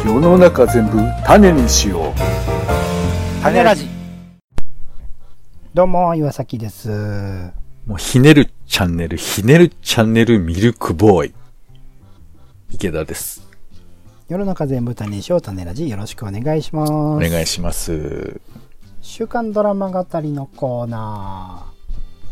世の中全部種にしよう。 種ラジ。どうも岩崎です。 もうひねるチャンネルミルクボーイ池田です。 世の中全部種にしよう。種ラジ、よろしくお願いします。 お願いします。 週刊ドラマ語りのコーナー。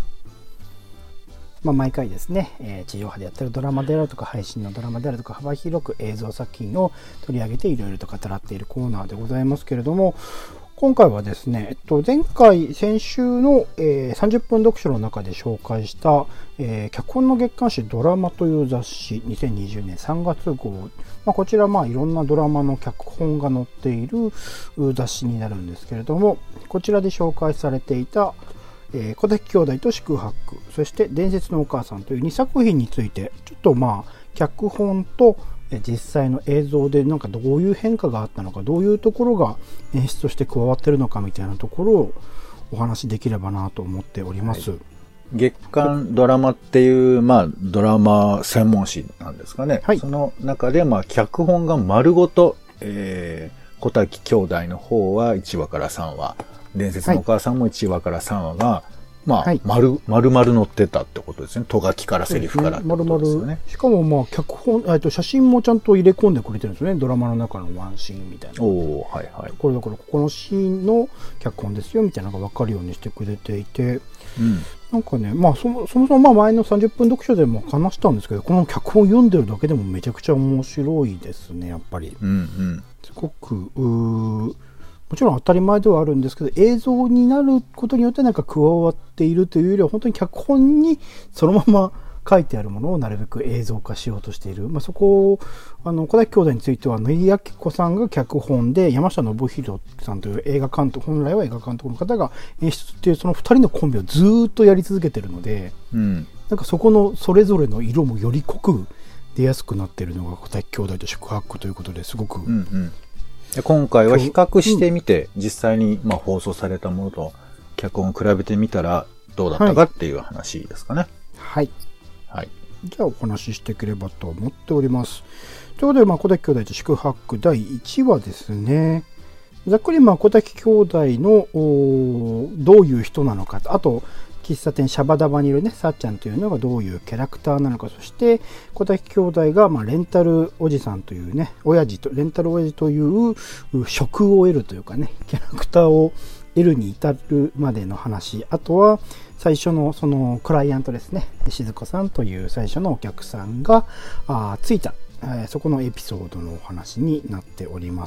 毎回ですね、地上波でやってるドラマであるとか配信のドラマであるとか幅広く映像作品を取り上げていろいろと語らっているコーナーでございますけれども、今回はですね、先週の、30分読書の中で紹介した、脚本の月刊誌ドラマという雑誌2020年3月号、こちらいろんなドラマの脚本が載っている雑誌になるんですけれども、こちらで紹介されていた小滝兄弟と宿泊、そして伝説のお母さんという2作品についてちょっと脚本と実際の映像でどういう変化があったのか、どういうところが演出として加わってるのかみたいなところをお話しできればなと思っております。 月刊ドラマっていうドラマ専門誌なんですかね。その中で脚本が丸ごと、小滝兄弟の方は1話から3話、伝説のお母さんも1話から3話が、丸々載ってたってことですね。とがきからセリフからってことですよね。 しかも脚本、写真もちゃんと入れ込んでくれてるんですよね。ドラマの中のワンシーンみたいな。これだからここのシーンの脚本ですよみたいなのが分かるようにしてくれていて、そもそも前の30分読書でも話したんですけど、この脚本を読んでるだけでもめちゃくちゃ面白いですね、やっぱり。すごくもちろん当たり前ではあるんですけど、映像になることによって加わっているというよりは、本当に脚本にそのまま書いてあるものをなるべく映像化しようとしている。そこを小滝兄弟については野井明子さんが脚本で、山下信弘さんという映画監督、本来は映画監督の方が演出っていう、その2人のコンビをずっとやり続けてるので、そこのそれぞれの色もより濃く出やすくなっているのが小滝兄弟と宿泊ということですごく、 今回は比較してみて、実際に放送されたものと脚本を比べてみたらどうだったかっていう話ですかね。 じゃあお話ししていければと思っております。ということで、小滝兄弟と宿泊第1話ですね。ざっくり小滝兄弟のどういう人なのか、あと喫茶店シャバダバにいるさっちゃんというのがどういうキャラクターなのか、そして小滝兄弟がレンタルおじさんというレンタル親父という職を得るというかキャラクターを得るに至るまでの話、あとは最初のそのクライアントですね、静子さんという最初のお客さんがついた、そこのエピソードのお話になっております。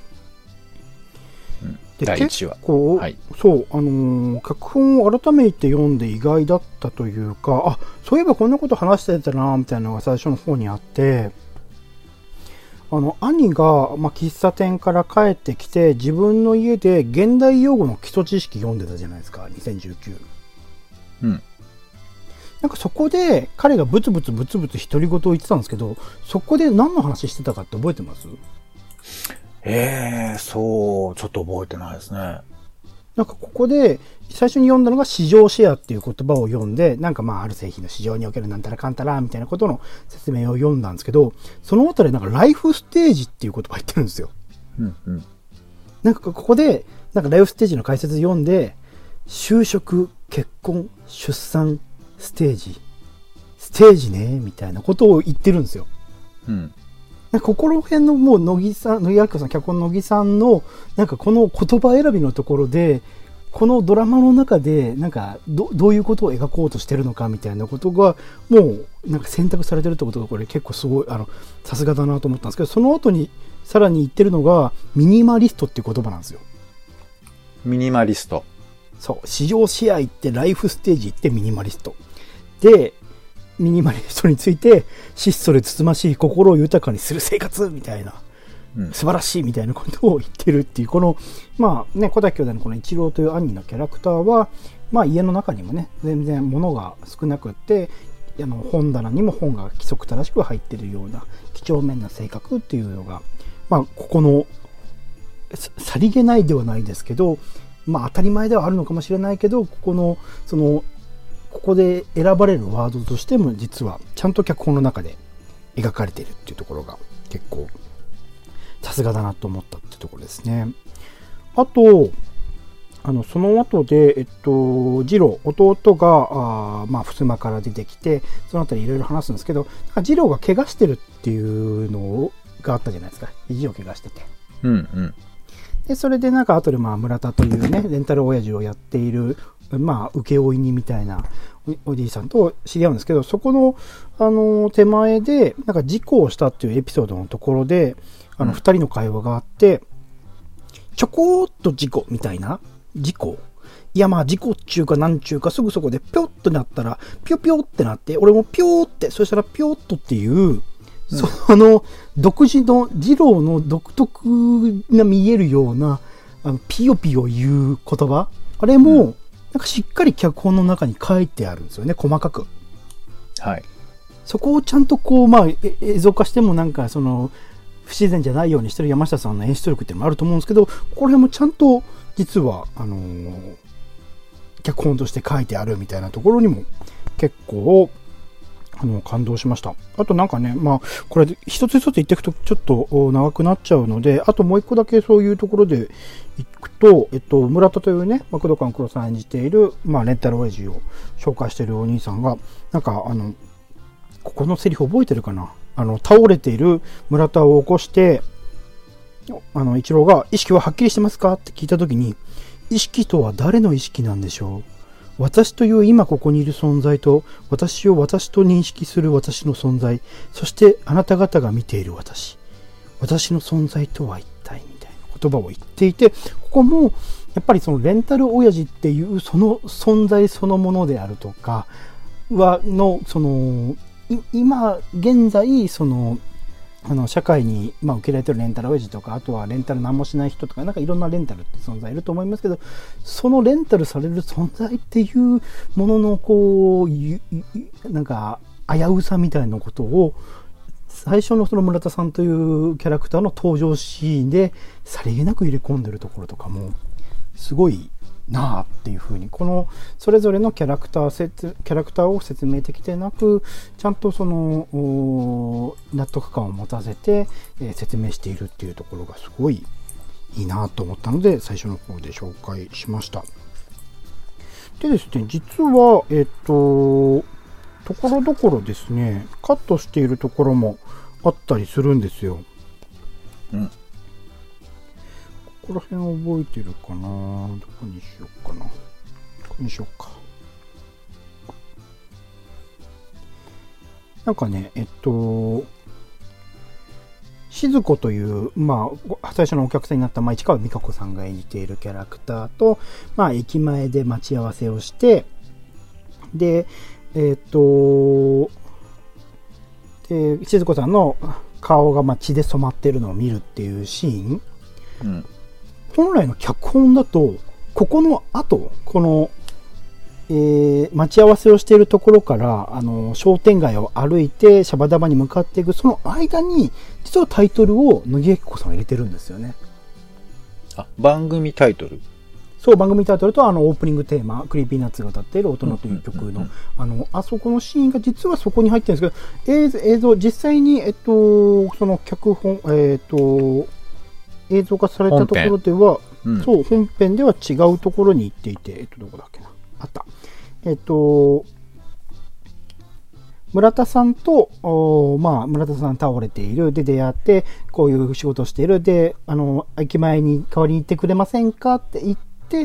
第1話。 脚本を改めて読んで意外だったというか、そういえばこんなこと話してたなみたいなのが最初の方にあって、兄が、喫茶店から帰ってきて自分の家で現代用語の基礎知識読んでたじゃないですか、2019。そこで彼がブツブツ独り言を言ってたんですけど、そこで何の話してたかって覚えてます？ ちょっと覚えてないですね。 ここで最初に読んだのが市場シェアっていう言葉を読んで、ある製品の市場におけるなんたらかんたらみたいなことの説明を読んだんですけど、その後でライフステージっていう言葉言ってるんですよ。ここでライフステージの解説読んで、就職、結婚、出産、ステージねみたいなことを言ってるんですよ。ここら辺のもう乃木明子さん、脚本の乃木さんのこの言葉選びのところで、このドラマの中でどういうことを描こうとしてるのかみたいなことがもう選択されてるってことが、これ結構すごいさすがだなと思ったんですけど、その後にさらに言ってるのがミニマリストっていう言葉なんですよ。 ミニマリスト。 そう、市場シェア行ってライフステージ行ってミニマリストで、ミニマリストについて質素でつつましい心を豊かにする生活みたいな、素晴らしいみたいなことを言ってるっていう、この小滝兄弟のこの一郎という兄のキャラクターは、家の中にも全然物が少なくって、本棚にも本が規則正しく入ってるような几帳面な性格っていうのが、ここのさりげないではないですけど、当たり前ではあるのかもしれないけど、ここで選ばれるワードとしても実はちゃんと脚本の中で描かれているっていうところが結構さすがだなと思ったってところですね。あと、その後で、次郎、弟が、襖から出てきて、そのあたりいろいろ話すんですけど、次郎が怪我してるっていうのがあったじゃないですか。肘を怪我してて。 うんうん。 で、それで後で村田というね、レンタル親父をやっている、請負人みたいなおじいさんと知り合うんですけど、そこの、手前で、事故をしたっていうエピソードのところで、二人の会話があって、ちょこーっと事故みたいな事故いや事故っちゅうかなんちゅうかすぐそこでぴょっとなったら、ぴょぴょってなって、俺もぴょーって、そしたらぴょっとっていう、独自の、二郎の独特な見えるような、ピヨピヨ言う言葉あれも、しっかり脚本の中に書いてあるんですよね、細かく。 はい。 そこをちゃんと映像化しても不自然じゃないようにしてる山下さんの演出力っていうのもあると思うんですけど、これもちゃんと実は脚本として書いてあるみたいなところにも結構感動しました。あとこれ一つ一つ言っていくとちょっと長くなっちゃうので、あともう一個だけそういうところでいくと、村田というね、工藤官九郎さん演じているレンタル親父を紹介しているお兄さんがここのセリフ覚えてるかな。倒れている村田を起こして、一郎が、意識ははっきりしてますかって聞いたときに、意識とは誰の意識なんでしょう。私という今ここにいる存在と、私を私と認識する私の存在、そしてあなた方が見ている私。私の存在とは一体みたいな言葉を言っていて、ここも、やっぱりそのレンタル親父っていうその存在そのものであるとか、今現在社会に受けられてるレンタル親父とか、あとはレンタル何もしない人とかいろんなレンタルって存在いると思いますけど、そのレンタルされる存在っていうものの危うさみたいなことを最初の村田さんというキャラクターの登場シーンでさりげなく入れ込んでるところとかもすごいなあっていう風に、このそれぞれのキャラクターを説明できてなく、ちゃんと納得感を持たせて、説明しているっていうところがすごいいいなと思ったので、最初の方で紹介しました。でですね、実はところどころですね、カットしているところもあったりするんですよ。ここら辺覚えてるかな。どこにしようかな。ここにしようか。静子という、最初のお客さんになった市川美香子さんが演じているキャラクターと、駅前で待ち合わせをして、で、静子さんの顔が血で染まっているのを見るっていうシーン。本来の脚本だと、ここの後、待ち合わせをしているところから、商店街を歩いてシャバダバに向かっていく、その間に、実はタイトルを野木明子さんが入れてるんですよね。 番組タイトル？ そう、番組タイトルとオープニングテーマ、クリーピーナッツが歌っている大人という曲の、あそこのシーンが実はそこに入ってるんですけど、映像、実際に、その脚本、映像化されたところでは、そう、本編では違うところに行っていて、どこだっけな。あった。村田さんと、村田さん倒れている。で、出会って、こういう仕事をしている。で、駅前に代わりに行ってくれませんかって言って、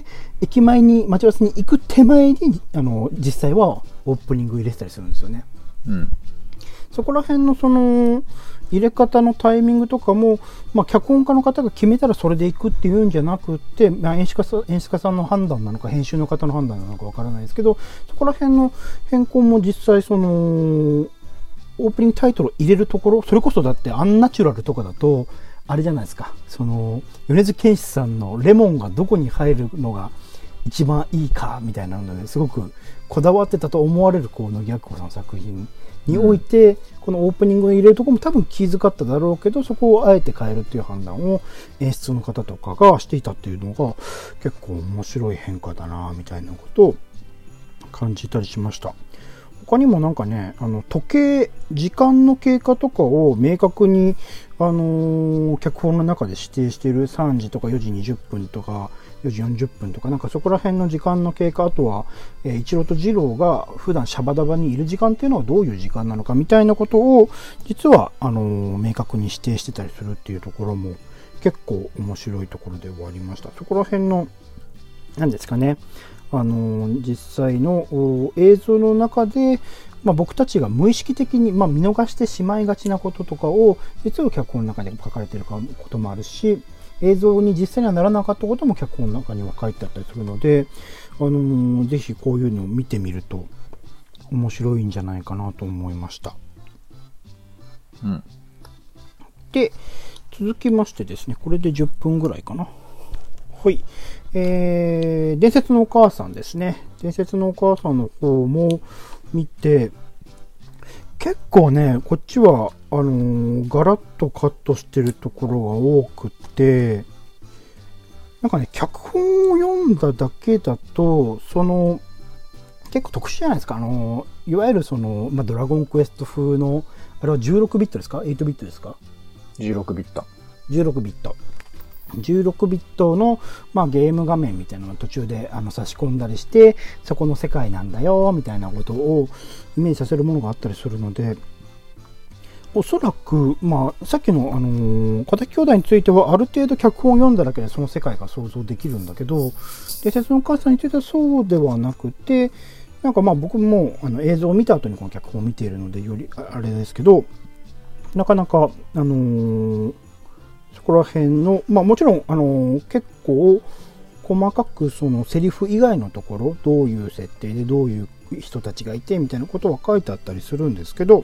駅前に待ち合わせに行く手前に、実際はオープニング入れてたりするんですよね。そこら辺の入れ方のタイミングとかも、脚本家の方が決めたらそれでいくっていうんじゃなくって、演出家さんの判断なのか、編集の方の判断なのかわからないですけど、そこら辺の変更も実際オープニングタイトルを入れるところ、それこそだってアンナチュラルとかだと、あれじゃないですか、米津玄師さんのレモンがどこに入るのが一番いいかみたいなのですごくこだわってたと思われる野木明子さんの作品において、このオープニングに入れるところも多分気遣っただろうけど、そこをあえて変えるっていう判断を演出の方とかがしていたっていうのが結構面白い変化だなみたいなことを感じたりしました。 他にもなんかね、時計、時間の経過とかを明確に、脚本の中で指定している3時とか4時20分とか4時40分とか、なんかそこら辺の時間の経過、あとは、一郎と二郎が普段シャバダバにいる時間っていうのはどういう時間なのかみたいなことを、実は、明確に指定してたりするっていうところも結構面白いところではありました。そこら辺の、何ですかね、実際の映像の中で、僕たちが無意識的に、見逃してしまいがちなこととかを、実は脚本の中で書かれていることもあるし、映像に実際にはならなかったことも脚本の中には書いてあったりするので、ぜひこういうのを見てみると面白いんじゃないかなと思いました。 うん。 で、続きましてですね、これで10分ぐらいかな。はい。伝説のお母さんですね。伝説のお母さんの方も見て、結構ね、こっちは、ガラッとカットしてるところが多くて、なんかね、脚本を読んだだけだと、結構特殊じゃないですか。いわゆるドラゴンクエスト風の、あれは16ビットですか ?8 ビットですか ?16 ビット。 16ビット。16ビットの、ゲーム画面みたいなのを途中で差し込んだりして、そこの世界なんだよみたいなことをイメージさせるものがあったりするので、おそらく、さっきの、小滝兄弟についてはある程度脚本を読んだだけでその世界が想像できるんだけど、伝説のお母さんについてはそうではなくて、なんか僕も映像を見た後にこの脚本を見ているのでよりあれですけど、なかなかそこら辺の、もちろん、結構、細かくセリフ以外のところ、どういう設定でどういう人たちがいて、みたいなことは書いてあったりするんですけど、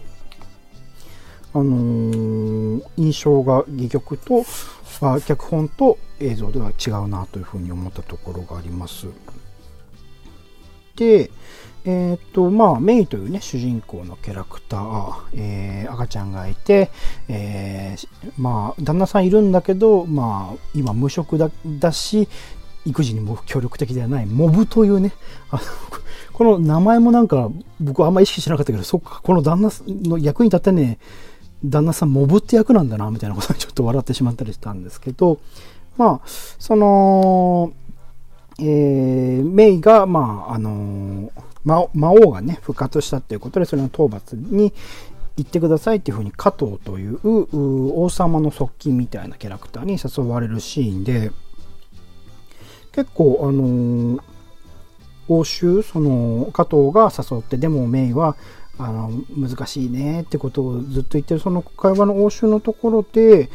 印象が戯曲と、脚本と映像では違うなというふうに思ったところがあります。で、メイというね、主人公のキャラクター、赤ちゃんがいて、旦那さんいるんだけど、今無職だし、育児にも協力的ではない、モブというね、この名前もなんか、僕はあんま意識しなかったけど、そっか、この旦那の役に立ってね、旦那さんモブって役なんだな、みたいなことにちょっと笑ってしまったりしたんですけど、メイが、魔王がね、復活したっていうことで、それの討伐に行ってくださいっていうふうに、加藤という王様の側近みたいなキャラクターに誘われるシーンで、結構、欧州、加藤が誘って、でもメイは、難しいねってことをずっと言ってる、その会話の応酬のところで、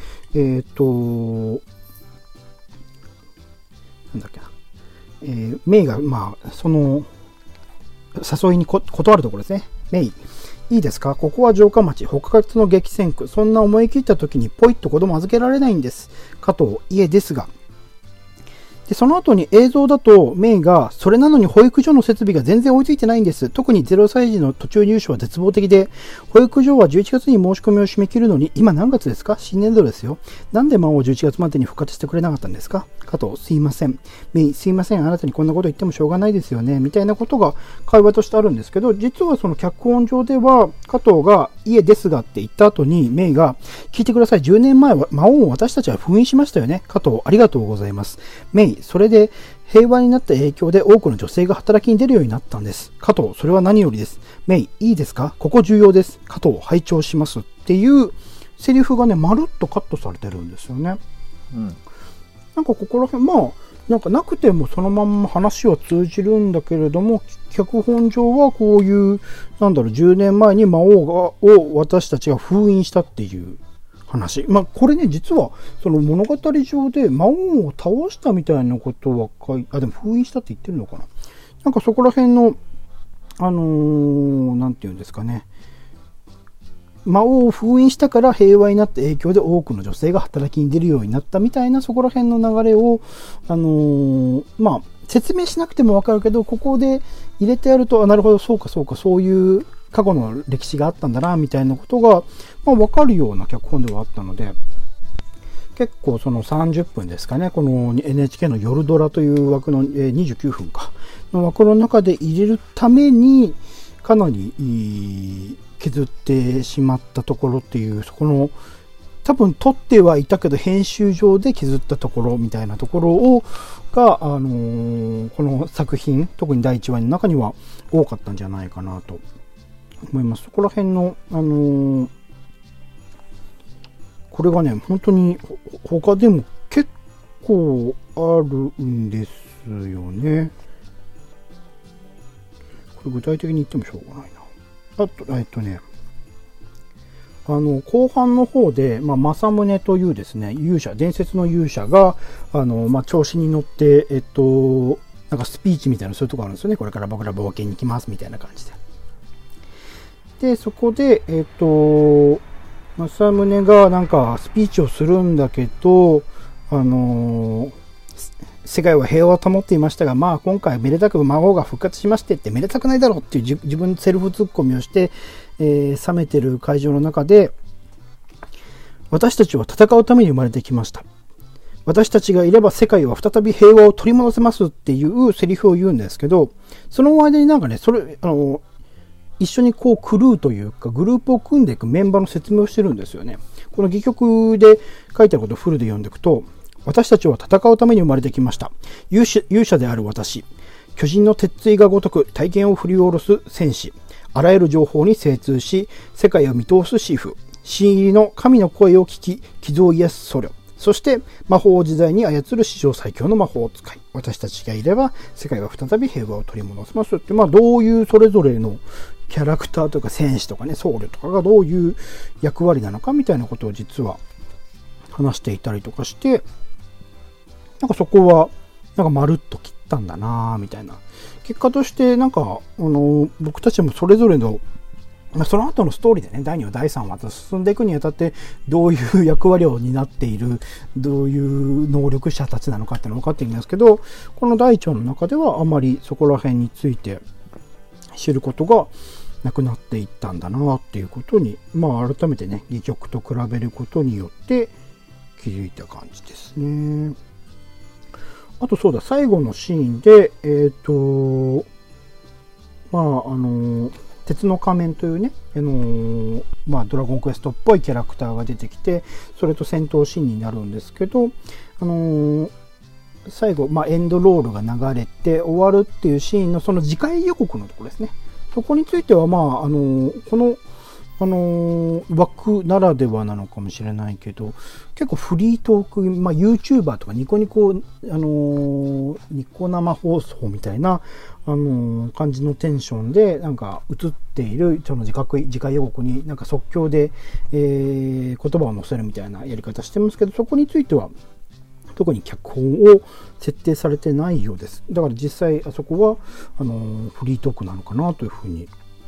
なんだっけな、メイが、誘いに断るところですね。メイ、いいですか？ここは城下町、北勝の激戦区。そんな思い切った時にポイッと子供預けられないんです。加藤、いえですが。で、その後に映像だとメイが、それなのに保育所の設備が全然追いついてないんです。特に0歳児の途中入所は絶望的で、保育所は11月に申し込みを締め切るのに、今何月ですか？新年度ですよ。なんで魔王11月までに復活してくれなかったんですか？加藤、すいません。メイ、すいません。あなたにこんなこと言ってもしょうがないですよね。みたいなことが会話としてあるんですけど、実はその脚本上では、加藤が、いえですがって言った後に、メイが、聞いてください。10年前は魔王を私たちは封印しましたよね。加藤、ありがとうございます。メイ、それで平和になった影響で多くの女性が働きに出るようになったんです。加藤、それは何よりです。メイ、いいですか？ここ重要です。加藤、拝聴しますっていうセリフがね、まるっとカットされてるんですよね。 うん。 なんかここら辺、なんかなくてもそのまんま話は通じるんだけれども、脚本上はこういう、10年前に魔王を私たちが封印したっていう話。これね、実は、その物語上で魔王を倒したみたいなことはでも封印したって言ってるのかな。なんかそこら辺の、なんていうんですかね。魔王を封印したから平和になった影響で多くの女性が働きに出るようになったみたいな、そこら辺の流れを、説明しなくてもわかるけど、ここで入れてやると、なるほど、そうか、そういう過去の歴史があったんだな、みたいなことが、わかるような脚本ではあったので、結構その30分ですかね、この NHK の夜ドラという枠の29分か、の枠の中で入れるために、 かなり削ってしまったところっていう、そこの多分撮ってはいたけど編集上で削ったところみたいなところが、この作品、特に第1話の中には多かったんじゃないかなと思います。そこら辺の、これがね、本当に他でも結構あるんですよね。これ具体的に言ってもしょうがないな。あと、後半の方で、政宗というですね、勇者、伝説の勇者が、調子に乗って、なんかスピーチみたいなそういうとこあるんですよね。これから僕ら冒険に行きます、みたいな感じで。で、そこで、政宗がなんかスピーチをするんだけど、世界は平和を保っていましたが、今回めでたく魔王が復活しましてってめでたくないだろうっていう自分セルフツッコミをして、冷めてる会場の中で、私たちは戦うために生まれてきました。私たちがいれば世界は再び平和を取り戻せますっていうセリフを言うんですけど、その間になんかね、一緒にこうクルーというかグループを組んでいくメンバーの説明をしてるんですよね。この戯曲で書いてあることをフルで読んでいくと、私たちは戦うために生まれてきました。勇者である私。巨人の鉄槌がごとく体験を振り下ろす戦士。あらゆる情報に精通し、世界を見通すシーフ。新入りの神の声を聞き、傷を癒す僧侶。そして魔法を自在に操る史上最強の魔法を使い、私たちがいれば世界は再び平和を取り戻せますって、どういうそれぞれのキャラクターとか戦士とかね、僧侶とかがどういう役割なのかみたいなことを実は話していたりとかして、なんかそこはなんかまるっと切ったんだなみたいな。結果としてなんか僕たちもそれぞれのその後のストーリーでね、第2話第3話と進んでいくにあたってどういう役割を担っている、どういう能力者たちなのかっていうのが分かっているんですけど、この第1話の中ではあまりそこら辺について知ることがなくなっていったんだなっていうことに、改めてね、戯曲と比べることによって気づいた感じですね。あとそうだ、最後のシーンで、鉄の仮面というね、ドラゴンクエストっぽいキャラクターが出てきて、それと戦闘シーンになるんですけど、最後、エンドロールが流れて終わるっていうシーンのその次回予告のところですね。そこについては、この枠ならではなのかもしれないけど、結構フリートーク、YouTuber とかニコニコ、ニコ生放送みたいな、感じのテンションで、なんか映っている、その次回予告になんか即興で、言葉を載せるみたいなやり方してますけど、そこについては、特に脚本を設定されてないようです。だから実際あそこは、フリートークなのかなというふうに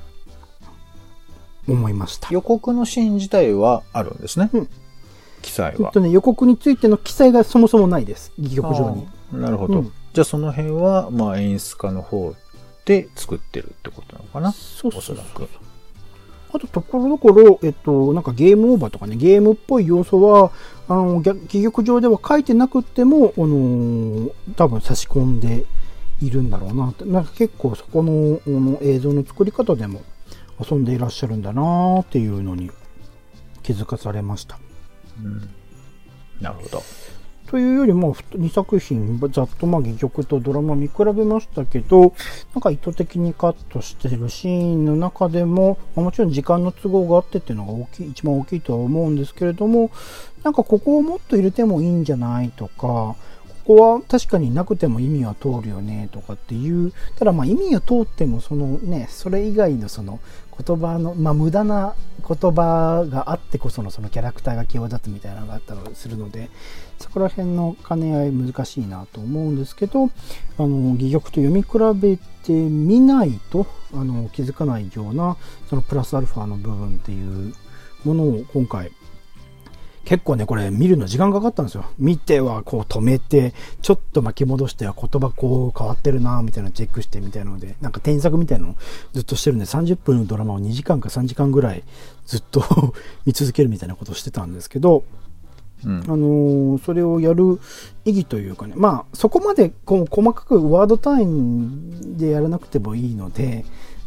思いました。 予告のシーン自体はあるんですね。記載は。 予告についての記載がそもそもないです。戯曲上に。 なるほど。じゃあその辺は、演出家の方で作ってるってことなのかな。 そうおそらく。 あと、ところどころ、なんかゲームオーバーとかね、ゲームっぽい要素は、戯曲上では書いてなくても、多分差し込んでいるんだろうなって。なんか結構そこの、映像の作り方でも遊んでいらっしゃるんだなっていうのに気づかされました。 なるほど。 というよりも2作品ざっと戯曲とドラマ見比べましたけど、なんか意図的にカットしてるシーンの中でも、もちろん時間の都合があってっていうのが一番大きいとは思うんですけれども、なんかここをもっと入れてもいいんじゃないとか、ここは確かになくても意味は通るよねとかっていう、ただ意味は通ってもそのね、それ以外のその言葉の、無駄な言葉があってこそのそのキャラクターが際立つみたいなのがあったりするので、そこら辺の兼ね合い難しいなと思うんですけど、戯曲と読み比べてみないと気づかないようなそのプラスアルファの部分っていうものを今回結構ね、これ見るの時間かかったんですよ。見てはこう止めて、ちょっと巻き戻しては言葉こう変わってるなみたいなチェックしてみたいなので、なんか添削みたいなのをずっとしてるんで、30分のドラマを2時間か3時間ぐらいずっと見続けるみたいなことをしてたんですけど、それをやる意義というかね、そこまでこう細かくワード単位でやらなくてもいいので、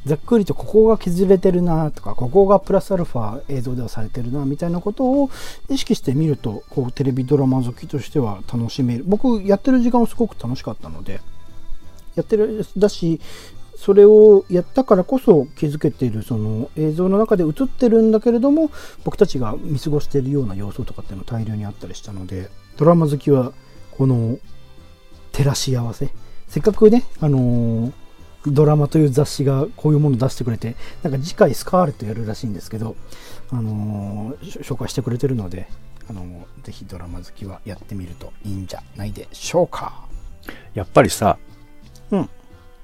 ざっくりとここが削れてるなとか、ここがプラスアルファ映像ではされてるなみたいなことを意識してみると、こうテレビドラマ好きとしては楽しめる。僕やってる時間はすごく楽しかったので、だし、それをやったからこそ気づけている、その映像の中で映ってるんだけれども、僕たちが見過ごしているような要素とかっていうの大量にあったりしたので、ドラマ好きはこの照らし合わせ、せっかくね、ドラマという雑誌がこういうものを出してくれて、なんか次回スカーレットやるらしいんですけど、紹介してくれてるので、ぜひドラマ好きはやってみるといいんじゃないでしょうか。 やっぱりさ、 うん。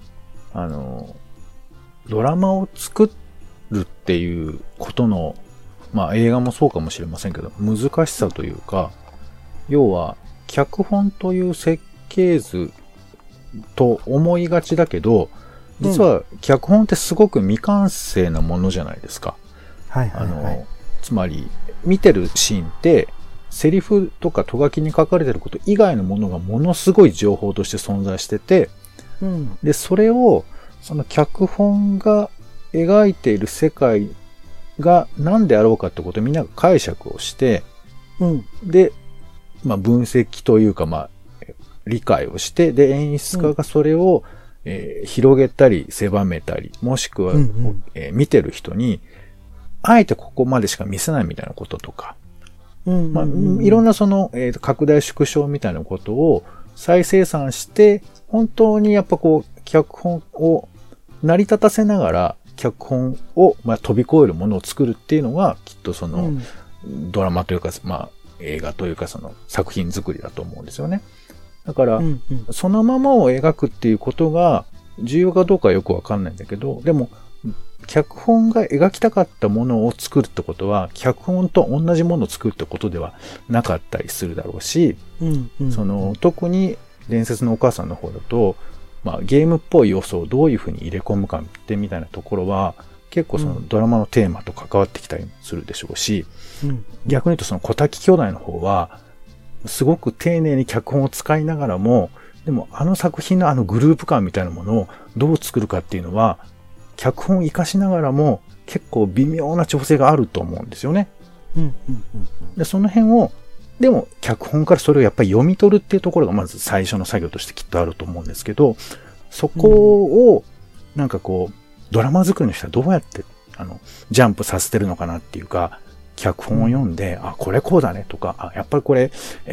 ドラマを作るっていうことの、まあ映画もそうかもしれませんけど、難しさというか、要は脚本という設計図と思いがちだけど、実は脚本ってすごく未完成なものじゃないですか。 はいはいはい。 つまり見てるシーンってセリフとかト書きに書かれてること以外のものがものすごい情報として存在してて、 うん、 でそれをその脚本が描いている世界が何であろうかってことをみんなが解釈をして、 うん、 で、まあ、分析というか、まあ、理解をして、で演出家がそれを、広げたり狭めたり、もしくは、見てる人にあえてここまでしか見せないみたいなこととか、まあ、いろんなその、拡大縮小みたいなことを再生産して、本当にやっぱこう脚本を成り立たせながら脚本を、まあ、飛び越えるものを作るっていうのがきっとその、ドラマというか、まあ、映画というかその作品作りだと思うんですよね。だから、そのままを描くっていうことが重要かどうかはよくわかんないんだけど、でも脚本が描きたかったものを作るってことは脚本と同じものを作るってことではなかったりするだろうし、その特に伝説のお母さんの方だと、まあ、ゲームっぽい要素をどういうふうに入れ込むかってみたいなところは結構そのドラマのテーマと関わってきたりするでしょうし、逆に言うとその小滝兄弟の方はすごく丁寧に脚本を使いながらも、でもあの作品のグループ感みたいなものをどう作るかっていうのは脚本を活かしながらも結構微妙な調整があると思うんですよね。でその辺をでも脚本からそれをやっぱり読み取るっていうところがまず最初の作業としてきっとあると思うんですけど、そこをなんかこうドラマ作りの人はどうやってジャンプさせてるのかなっていうか、脚本を読んで、あ、これこうだねとか、やっぱりこれ、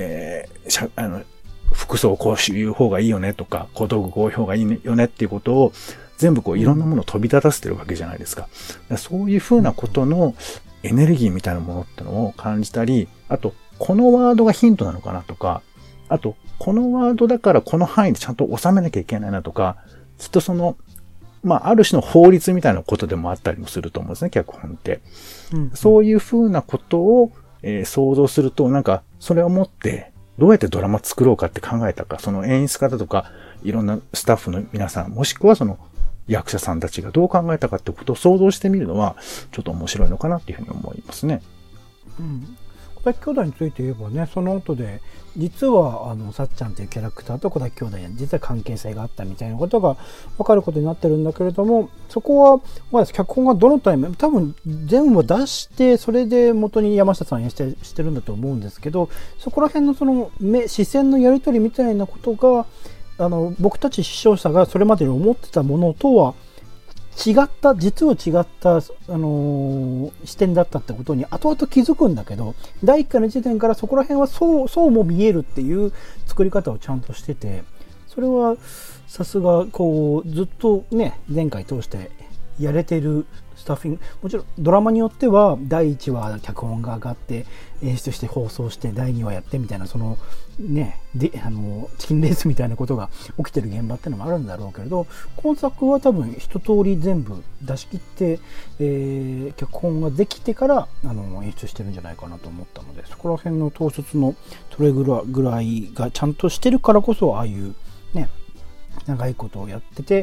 服装こういう方がいいよねとか、小道具こういう方がいいよねっていうことを全部こういろんなものを飛び立たせてるわけじゃないですか。そういうふうなことのエネルギーみたいなものってのを感じたり、あと、このワードがヒントなのかなとか、あと、このワードだからこの範囲でちゃんと収めなきゃいけないなとか、きっとその、まあ、ある種の法律みたいなことでもあったりもすると思うんですね、脚本って。そういうふうなことを、想像すると、なんか、それをもって、どうやってドラマ作ろうかって考えたか、その演出家だとか、いろんなスタッフの皆さん、もしくはその役者さんたちがどう考えたかってことを想像してみるのは、ちょっと面白いのかなっていうふうに思いますね。 小滝兄弟について言えばね、その後で実はさっちゃんというキャラクターと小滝兄弟に実は関係性があったみたいなことが分かることになってるんだけれども、そこは、まあ、脚本がどのタイミング、多分全部出してそれで元に山下さん演出してるんだと思うんですけど、そこら辺のその視線のやり取りみたいなことが僕たち視聴者がそれまでに思ってたものとは実は違った、視点だったってことに後々気づくんだけど、第1回の時点からそこら辺はそうも見えるっていう作り方をちゃんとしてて、それはさすがこうずっとね前回通してやれてるスタッフィング、もちろんドラマによっては第1話脚本が上がって演出して放送して第2話やってみたいな、そのねでチキンレースみたいなことが起きてる現場ってのもあるんだろうけれど、今作は多分一通り全部出し切って、脚本ができてから演出してるんじゃないかなと思ったので、そこら辺の統率のそれぐらいがちゃんとしてるからこそああいうね長いことをやってて、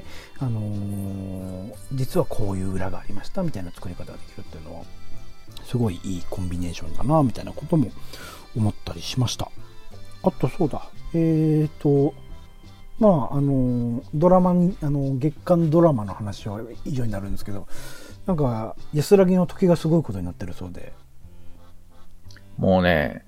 実はこういう裏がありましたみたいな作り方ができるっていうのはすごいいいコンビネーションだなみたいなことも思ったりしました。あとそうだ、 まあ、ドラマに、月間ドラマの話は以上になるんですけど、なんか、安らぎの時がすごいことになってるそうで。 もうね、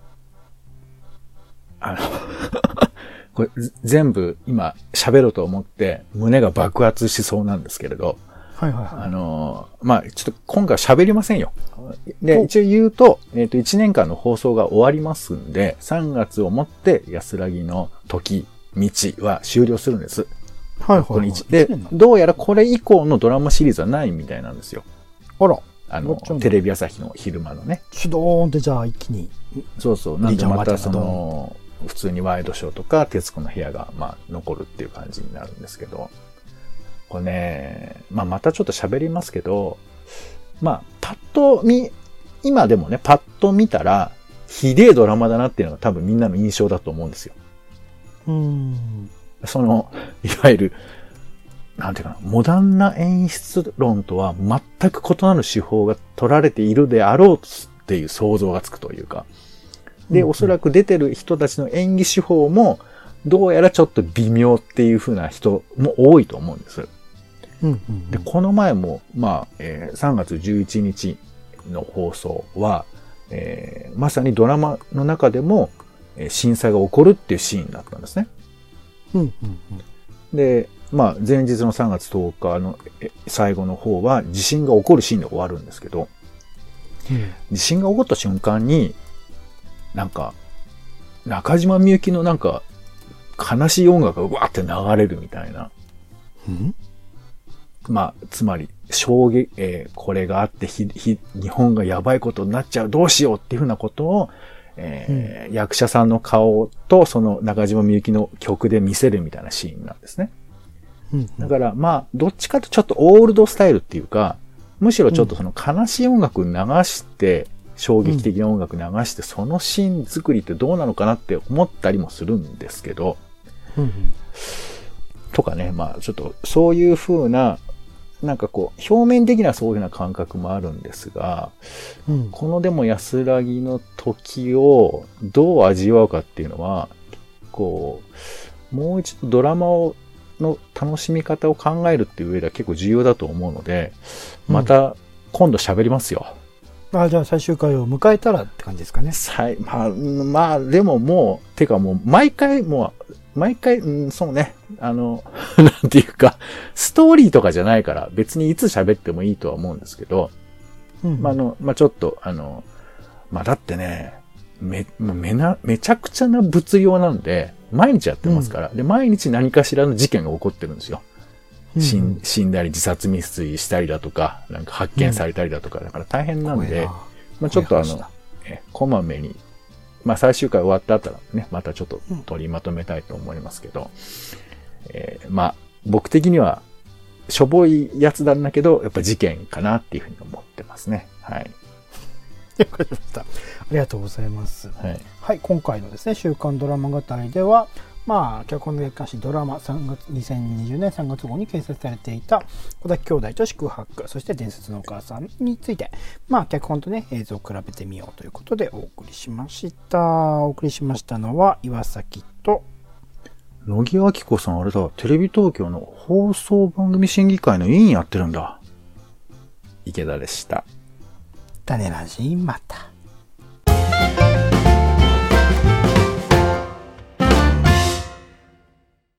これ全部今喋ろうと思って胸が爆発しそうなんですけれど、 はいはいはい。まあ、ちょっと今回喋りませんよ。で、一応言うと、1年間の放送が終わりますんで、3月をもって安らぎの時、道は終了するんです。 はいはい、はい。 で、どうやらこれ以降のドラマシリーズはないみたいなんですよ。 あら。 テレビ朝日の昼間のね。 シュドーンってじゃあ一気に。 そうそう。なんでまた普通にワイドショーとか、徹子の部屋が、まあ、残るっていう感じになるんですけど、これね、まあ、またちょっと喋りますけど、まあ、今でもね、パッと見たら、ひでえドラマだなっていうのが多分みんなの印象だと思うんですよ。いわゆる、なんていうかな、モダンな演出論とは全く異なる手法が取られているであろうっていう想像がつくというか、で、おそらく出てる人たちの演技手法も、どうやらちょっと微妙っていう風な人も多いと思うんです。で、この前も、まあ、3月11日の放送は、まさにドラマの中でも、震災が起こるっていうシーンだったんですね。で、まあ、前日の3月10日の最後の方は、地震が起こるシーンで終わるんですけど、地震が起こった瞬間に、なんか、中島みゆきのなんか、悲しい音楽がわーって流れるみたいな。まあ、つまり、衝撃、これがあって日本がやばいことになっちゃう、どうしようっていうふうなことを、役者さんの顔とその中島みゆきの曲で見せるみたいなシーンなんですね。だから、まあ、どっちかとちょっとオールドスタイルっていうか、むしろちょっとその悲しい音楽流して、衝撃的な音楽流して、そのシーン作りってどうなのかなって思ったりもするんですけど、とかね、まあちょっとそういう風な、なんかこう、表面的なそういうような感覚もあるんですが、このでも安らぎの時をどう味わうかっていうのは、こう、もう一度ドラマの楽しみ方を考えるっていう上では結構重要だと思うので、また今度喋りますよ。 じゃあ最終回を迎えたらって感じですかね。 まあ、でももう、てかもう、毎回、そうね、なんていうか、ストーリーとかじゃないから、別にいつ喋ってもいいとは思うんですけど、まあ、ちょっと、まあ、だってね、めちゃくちゃな物量なんで、毎日やってますから、で、毎日何かしらの事件が起こってるんですよ。死んだり自殺未遂したりだとか、なんか発見されたりだとか、だから大変なんで、まあちょっとこまめに、まあ最終回終わった後はね、またちょっと取りまとめたいと思いますけど、まあ僕的にはしょぼいやつなんだけど、やっぱ事件かなっていうふうに思ってますね。はい。 わかりました。ありがとうございます。はい、今回のですね、週刊ドラマ語りでは、まあ、脚本の月刊誌ドラマ2020年3月号に掲載されていた小滝兄弟と宿泊、そして伝説のお母さんについて、まあ、脚本とね、映像を比べてみようということでお送りしました。お送りしましたのは岩崎と、 野木明子さん、あれだ、テレビ東京の放送番組審議会の委員やってるんだ。池田でした。 種ラジまた。